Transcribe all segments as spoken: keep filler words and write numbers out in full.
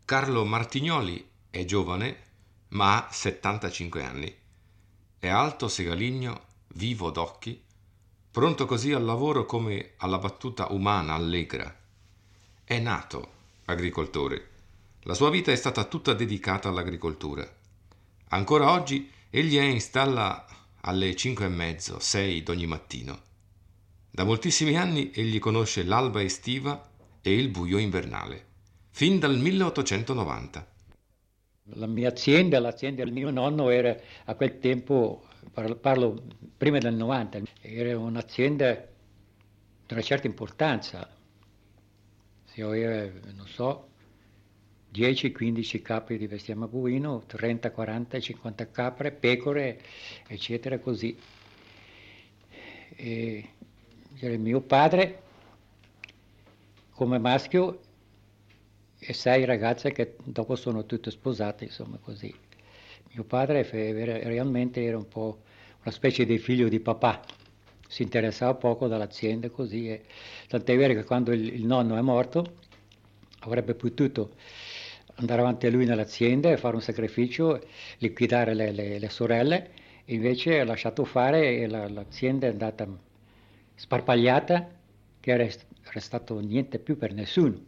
Carlo Martignoli è giovane, ma ha settantacinque anni. È alto segaligno, vivo d'occhi, pronto così al lavoro come alla battuta umana allegra. È nato agricoltore. La sua vita è stata tutta dedicata all'agricoltura. Ancora oggi egli è in stalla alle cinque e mezzo, sei d'ogni mattino. Da moltissimi anni egli conosce l'alba estiva e il buio invernale, fin dal milleottocentonovanta. La mia azienda, l'azienda del mio nonno era a quel tempo, parlo, parlo prima del novanta, era un'azienda di una certa importanza. Si aveva, non so, dieci quindici capri di bestiame bovino, trenta, quaranta, cinquanta capre, pecore, eccetera, così. E c'era il mio padre come maschio e sei ragazze che dopo sono tutte sposate, insomma così. Mio padre era, realmente era un po' una specie di figlio di papà, si interessava poco dall'azienda così, e tant'è vero che quando il, il nonno è morto avrebbe potuto andare avanti a lui nell'azienda e fare un sacrificio, liquidare le, le, le sorelle, e invece ha lasciato fare e la, l'azienda è andata sparpagliata, che era restato niente più per nessuno.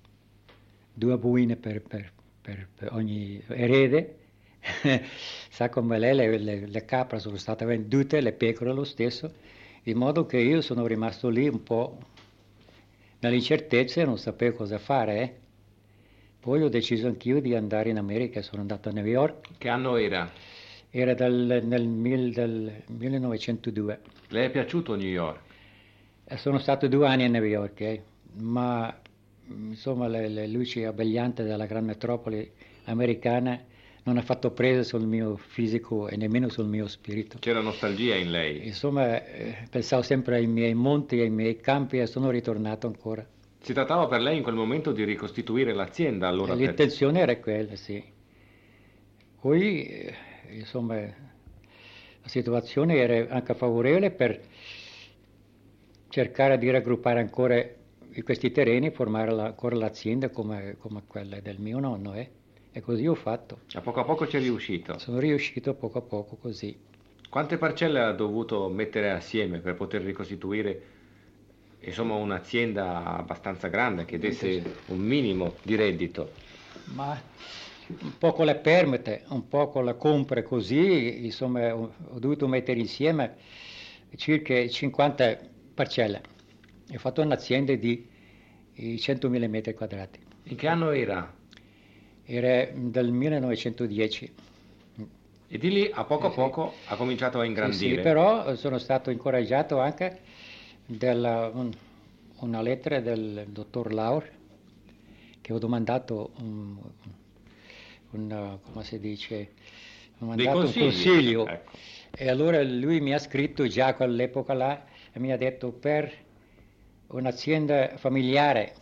Due buine per, per, per, per ogni erede. Sa come lei, le, le, le capre sono state vendute, le pecore lo stesso, in modo che io sono rimasto lì un po' nell'incertezza e non sapevo cosa fare. Eh. Poi ho deciso anch'io di andare in America, sono andato a New York. Che anno era? Era dal, nel mil, del millenovecentodue. Le è piaciuto New York? E sono stato due anni a New York, eh, ma insomma le, le luci abbaglianti della gran metropoli americana non ha fatto presa sul mio fisico e nemmeno sul mio spirito. C'era nostalgia in lei? Insomma, eh, pensavo sempre ai miei monti, ai miei campi e sono ritornato ancora. Si trattava per lei in quel momento di ricostituire l'azienda, allora per... L'intenzione era quella, sì. Poi, eh, insomma, la situazione era anche favorevole per cercare di raggruppare ancora questi terreni e formare la, ancora l'azienda come, come quella del mio nonno, eh. E così ho fatto. A poco a poco ci è riuscito. Sono riuscito poco a poco così. Quante parcelle ha dovuto mettere assieme per poter ricostituire, insomma, un'azienda abbastanza grande che desse un minimo di reddito? Ma un po' con le permette, un po' con la compra così, insomma, ho, ho dovuto mettere insieme circa cinquanta parcelle. Ho fatto un'azienda di centomila metri quadrati. In che anno era? Era del millenovecentodieci. E di lì a poco a Sì, poco sì. ha cominciato a ingrandire. Sì, sì, però sono stato incoraggiato anche da un, una lettera del dottor Laur, che ho domandato un, un, come si dice, ho mandato un consiglio. Ecco. E allora lui mi ha scritto già a quell'epoca là e mi ha detto: per un'azienda familiare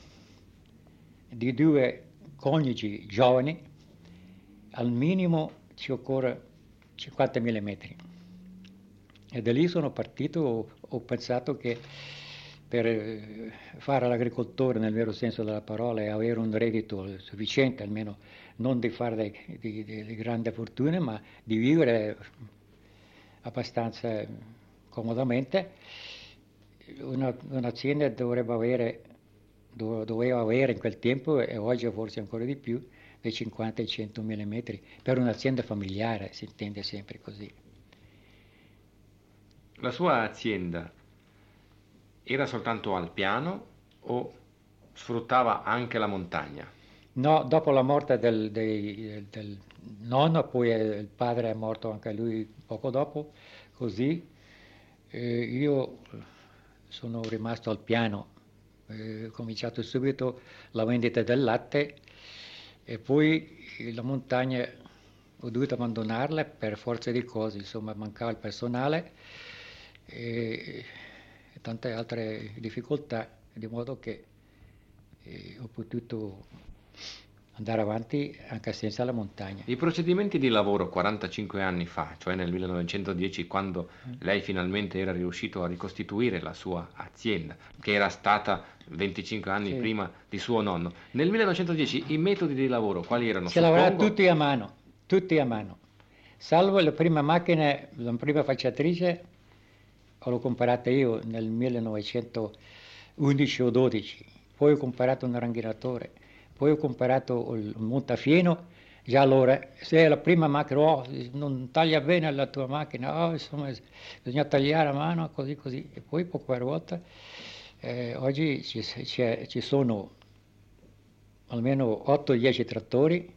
di due coniugi giovani al minimo ci occorre cinquantamila metri. E da lì sono partito, ho, ho pensato che per fare l'agricoltore nel vero senso della parola e avere un reddito sufficiente, almeno non di fare di, di, di grande fortuna, ma di vivere abbastanza comodamente, una, un'azienda dovrebbe avere, doveva avere in quel tempo, e oggi forse ancora di più, dai cinquanta ai centomila metri, per un'azienda familiare, si intende sempre così. La sua azienda era soltanto al piano o sfruttava anche la montagna? No, dopo la morte del, del, del nonno, poi il padre è morto anche lui poco dopo, così eh, io sono rimasto al piano, eh, ho cominciato subito la vendita del latte e poi la montagna ho dovuto abbandonarla per forza di cose, insomma mancava il personale e, e tante altre difficoltà, di modo che eh, ho potuto andare avanti anche senza la montagna. I procedimenti di lavoro quarantacinque anni fa, cioè nel millenovecentodieci, quando lei finalmente era riuscito a ricostituire la sua azienda, che era stata venticinque anni Sì. prima di suo nonno, nel millenovecentodieci i metodi di lavoro quali erano? Si lavorava tutti a mano, tutti a mano, salvo la prima macchina, la prima falciatrice, l'ho comprata io nel millenovecentoundici o dodici, poi ho comprato un ranghinatore, poi ho comprato il montafieno, già allora, se è la prima macchina, oh, non taglia bene la tua macchina, oh, insomma, bisogna tagliare a mano, così così, e poi poco per volta, eh, oggi ci, ci sono almeno otto dieci trattori,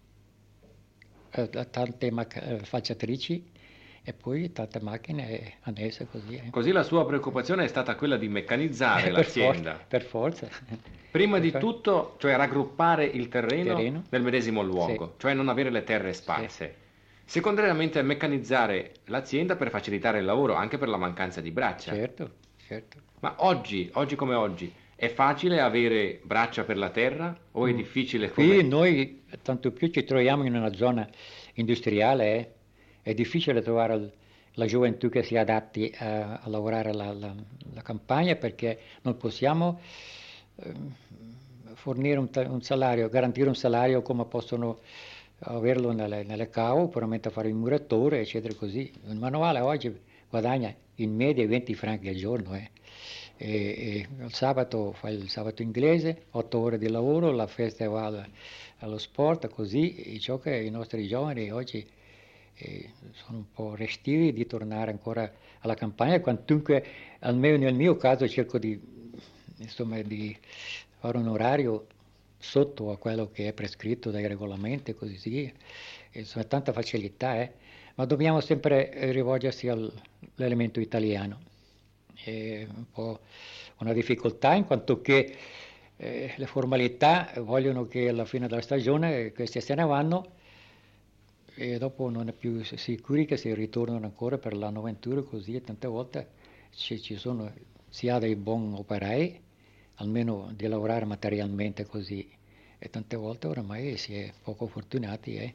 eh, tante mac- falciatrici, e poi tante macchine annesse così. Eh. Così la sua preoccupazione è stata quella di meccanizzare Eh, l'azienda. Per, for- per forza. Prima per di for- tutto, cioè raggruppare il terreno, Terreno. nel medesimo luogo, Sì. cioè non avere le terre sparse. Secondariamente meccanizzare l'azienda per facilitare il lavoro, anche per la mancanza di braccia. Certo, certo. Ma oggi, oggi come oggi, è facile avere braccia per la terra o è Mm. difficile come... Qui noi, tanto più ci troviamo in una zona industriale, eh, è difficile trovare l- la gioventù che si adatti a, a lavorare la, la- la campagna, perché non possiamo ehm, fornire un, ta- un salario, garantire un salario come possono averlo nelle, nelle cave, puramente fare il muratore, eccetera così. Il manuale oggi guadagna in media venti franchi al giorno. Eh. E, e il sabato fa il sabato inglese, otto ore di lavoro, la festa va al- allo sport, così, e ciò che i nostri giovani oggi eh, sono un po' restivi di tornare ancora alla campagna, quantunque almeno nel mio caso cerco di, insomma, di fare un orario sotto a quello che è prescritto dai regolamenti e così via. Insomma, tanta facilità, eh? Ma dobbiamo sempre eh, rivolgersi al- all'elemento italiano. È un po' una difficoltà in quanto che eh, le formalità vogliono che alla fine della stagione questi se ne vanno e dopo non è più sicuri che si ritornano ancora per l'anno venturo, così, e tante volte ci, ci sono, si ha dei buoni operai, almeno di lavorare materialmente così, e tante volte oramai si è poco fortunati. Eh.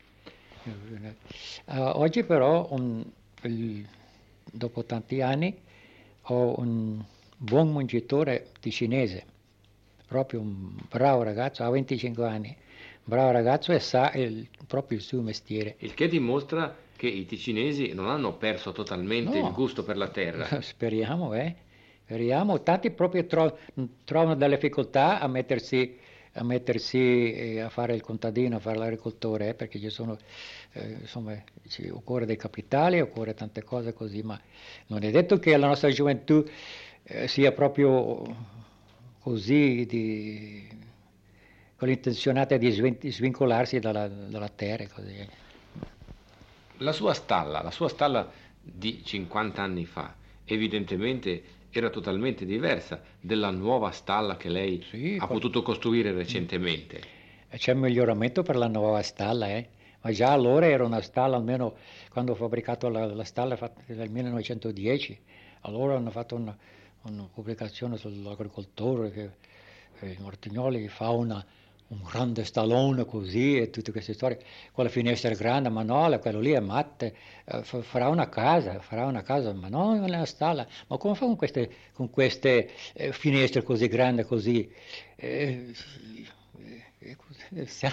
Uh, oggi però, un, il, dopo tanti anni, ho un buon mungitore ticinese, proprio un bravo ragazzo, ha venticinque anni, bravo ragazzo e sa il, proprio il suo mestiere. Il che dimostra che i ticinesi non hanno perso totalmente No. il gusto per la terra. Speriamo, eh. Speriamo. Tanti proprio tro- trovano delle difficoltà a mettersi, a, mettersi eh, a fare il contadino, a fare l'agricoltore, eh, perché ci sono, eh, insomma, ci occorre dei capitali, occorre tante cose così, ma non è detto che la nostra gioventù eh, sia proprio così di, con l'intenzionata di svin- svincolarsi dalla, dalla terra. Così. La sua stalla, la sua stalla di cinquanta anni fa, evidentemente era totalmente diversa della nuova stalla che lei Sì, ha poi- potuto costruire recentemente. C'è un miglioramento per la nuova stalla, eh? Ma già allora era una stalla, almeno quando ho fabbricato la, la stalla fatta nel millenovecentodieci, allora hanno fatto una, una pubblicazione sull'agricoltore, che eh, Mortignoli fa una, un grande stallone così e tutte queste storie, quella finestra grande, ma no, quello lì è matte, eh, fa- farà una casa, farà una casa, ma no, non è una stalla, ma come fa con queste, con queste eh, finestre così grandi così? Eh, eh, cos- siamo-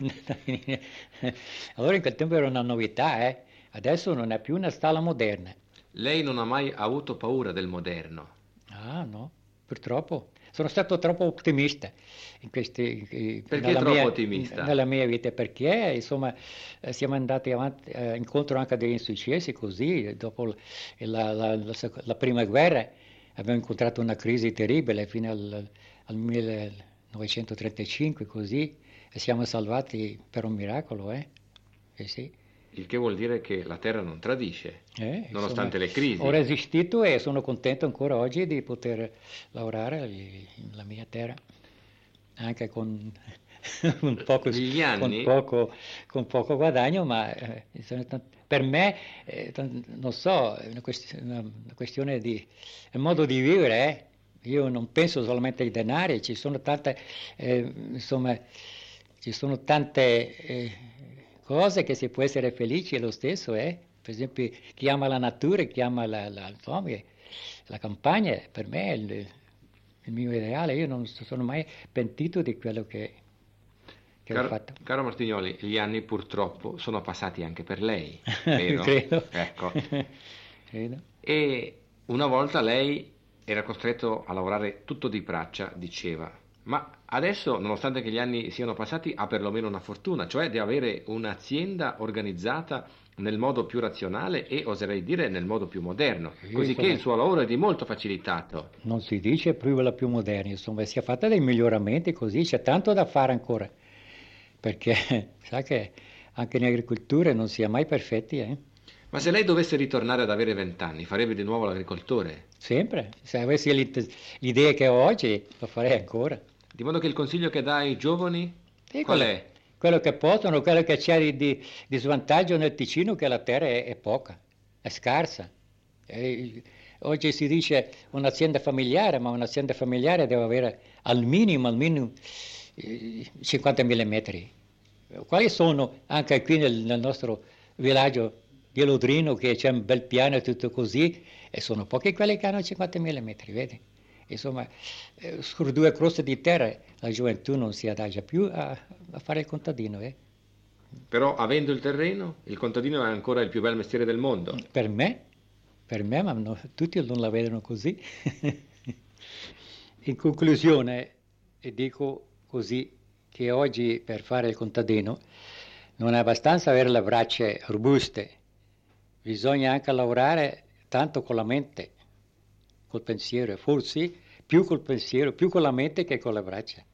allora in quel tempo era una novità, eh? Adesso non è più una stalla moderna. Lei non ha mai avuto paura del moderno. Ah no, purtroppo. Sono stato troppo ottimista in questi, in- Perché nella troppo mia, ottimista? nella mia vita, perché insomma eh, siamo andati avanti, eh, incontro anche degli insuccessi così, dopo l- la, la- la sec- la prima guerra abbiamo incontrato una crisi terribile fino al, al millenovecentotrentacinque così, e siamo salvati per un miracolo, eh? Eh sì. Il che vuol dire che la terra non tradisce, Eh, nonostante insomma, le crisi. ho resistito e sono contento ancora oggi di poter lavorare nella mia terra, anche con, un poco, Negli anni- con, poco, con poco guadagno, ma eh, sono tant- per me, eh, tant- non so, è una questione, una questione di è un modo di vivere. Eh. Io non penso solamente ai denari, ci sono tante, eh, insomma, ci sono tante eh, cose che si può essere felici lo stesso, eh? Per esempio, chi ama la natura, chi ama la, la, insomma, la campagna, per me è il, il mio ideale. Io non sono mai pentito di quello che, che Caro, ho fatto. caro Martignoli, gli anni purtroppo sono passati anche per lei, vero? Credo. Ecco. Credo. E una volta lei era costretto a lavorare tutto di braccia, diceva, ma adesso, nonostante che gli anni siano passati, ha perlomeno una fortuna, cioè di avere un'azienda organizzata nel modo più razionale e, oserei dire, nel modo più moderno, Sì, così che insomma, il suo lavoro è di molto facilitato. non si dice più la più moderna, insomma, si è fatta dei miglioramenti così, c'è tanto da fare ancora, perché sa che anche in agricoltura non si è mai perfetti, eh? Ma se lei dovesse ritornare ad avere vent'anni, farebbe di nuovo l'agricoltore? Sempre, se avessi l'idea che ho oggi, lo farei ancora. Di modo che il consiglio che dà ai giovani, Sì, qual quello, è? quello che possono, quello che c'è di, di, di svantaggio nel Ticino, che la terra è, è poca, è scarsa. E, oggi si dice un'azienda familiare, ma un'azienda familiare deve avere al minimo, al minimo eh, cinquantamila metri. Quali sono anche qui nel, nel nostro villaggio di Lodrino, che c'è un bel piano e tutto così, e sono pochi quelli che hanno cinquantamila metri, vedi? Insomma, eh, su due croste di terra la gioventù non si adagia più a, a fare il contadino. Eh? Però avendo il terreno, il contadino è ancora il più bel mestiere del mondo. Per me, per me, ma no, tutti non la vedono così. In conclusione, dico così, che oggi per fare il contadino non è abbastanza avere le braccia robuste, bisogna anche lavorare tanto con la mente, col pensiero, forse più col pensiero, più con la mente che con le braccia.